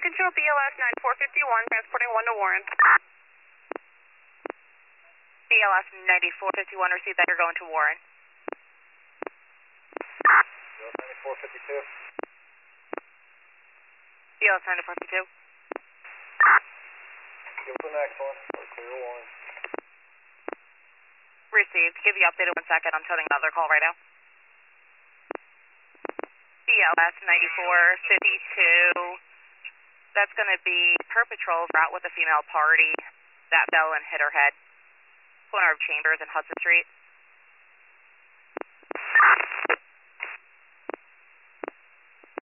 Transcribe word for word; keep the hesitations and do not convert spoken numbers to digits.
control, B L S nine four five one, transporting one to Warren. B L S ninety-four fifty-one, receive that, you're going to Warren. ninety-four fifty-two. B L S ninety-four fifty-two. Give us the next one. We're clear Warren. Received. Give you updated one second. I'm turning another call right now. B L S ninety-four fifty-two. That's going to be per patrol route with a female party. That bell and hit her head. Corner of Chambers and Hudson Street.